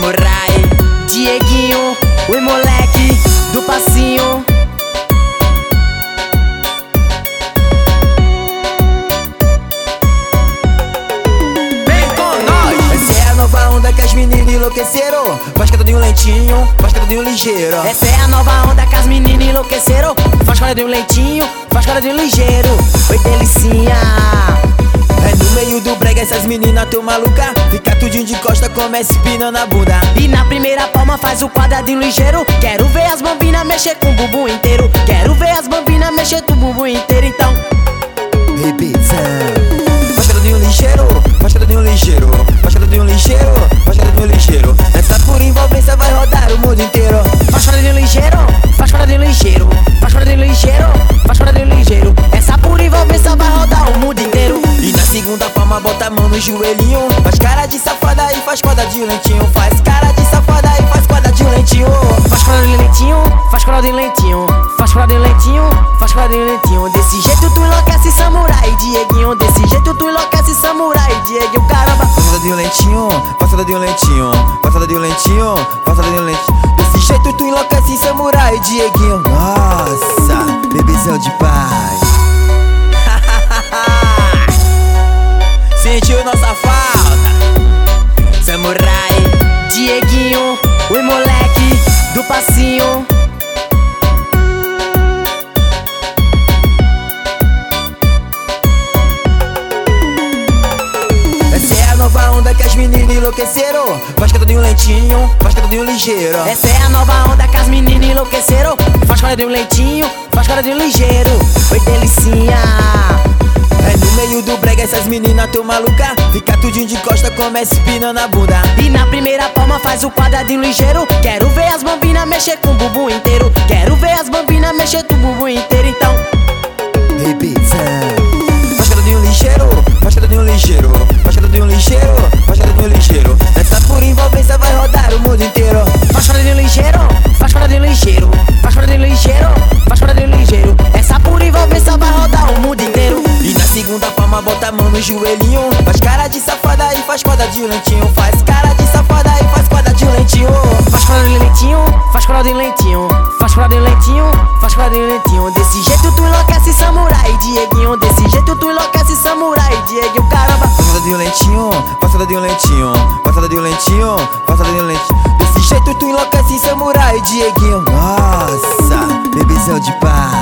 Samurai, Dieguinho, o moleque do passinho. Vem com nós! Essa é a nova onda que as meninas enlouqueceram. Faz quadradinho lentinho, faz quadradinho ligeiro. Essa é a nova onda que as meninas enlouqueceram. Faz quadradinho lentinho, faz quadradinho ligeiro. Oi, delicinha. É no meio do brega essas meninas tão maluca. Fica tudinho de costa, começa espinando a bunda. E na primeira palma faz o quadradinho ligeiro. Quero ver as bambinas mexer com o bumbum inteiro. Quero ver as bambinas mexer com o bumbum inteiro, então. Repita. Faz quadradinho ligeiro, faz quadradinho ligeiro, faz quadradinho ligeiro, faz quadradinho ligeiro. Nessa por envolvência vai rodar o mundo inteiro. Faz quadradinho ligeiro, faz quadradinho ligeiro, faz quadradinho ligeiro, faz quadradinho ligeiro. Essa por envolvência vai rodar o mundo inteiro. E na segunda palma bota a mão no joelhinho. Faz cara de safada e faz quadradinho lentinho. Faz cara de safada e faz quadradinho lentinho. Faz quadradinho lentinho, faz quadradinho lentinho, faz quadradinho lentinho, faz quadradinho lentinho. Desse jeito tu enlouquece, Samurai, Dieguinho. Desse jeito tu enlouquece, Samurai, Dieguinho. Caramba. Faz quadradinho lentinho, faz quadradinho lentinho, faz quadradinho lentinho, faz quadradinho lentinho. Desse jeito tu enlouquece, Samurai, Dieguinho. Nossa, bebezão de paz. Sentiu nossa falta. Samurai, Dieguinho, o moleque do passinho. Essa é a nova onda que as meninas enlouqueceram. Faz quadradinho lentinho, faz quadradinho ligeiro. Essa é a nova onda que as meninas enlouqueceram. Faz quadradinho lentinho, faz quadradinho ligeiro. Oi, delicinha. É no meio do brega essas meninas tão maluca. Fica tudinho de costa, começa espinando a bunda. E na primeira palma faz o quadradinho ligeiro. Quero ver as bambinas mexer com o bumbum inteiro. Quero ver as bambinas mexer com o bumbum inteiro, então. Repita. Faz quadradinho ligeiro, faz quadradinho ligeiro, faz quadradinho ligeiro, faz quadradinho ligeiro. Nessa por envolvência vai rodar o mundo inteiro. Faz quadradinho ligeiro, faz quadradinho ligeiro, faz quadradinho ligeiro, faz quadradinho ligeiro. Essa por envolvência vai rodar o mundo inteiro. E na segunda palma bota a mão no joelhinho. Faz cara de safada e faz quadradinho lentinho. Faz cara de safada e faz quadradinho lentinho. Faz quadradinho lentinho, faz quadradinho lentinho, faz quadradinho lentinho, faz quadradinho lentinho. Desse jeito tu enlouquece, Samurai, Dieguinho. Desse jeito tu enlouquece, Samurai, Dieguinho. Caramba. Faz quadradinho lentinho, faz quadradinho lentinho, faz quadradinho lentinho, faz quadradinho lentinho. Desse jeito tu enlouquece, Samurai, Dieguinho. Nossa, bebezão de paz.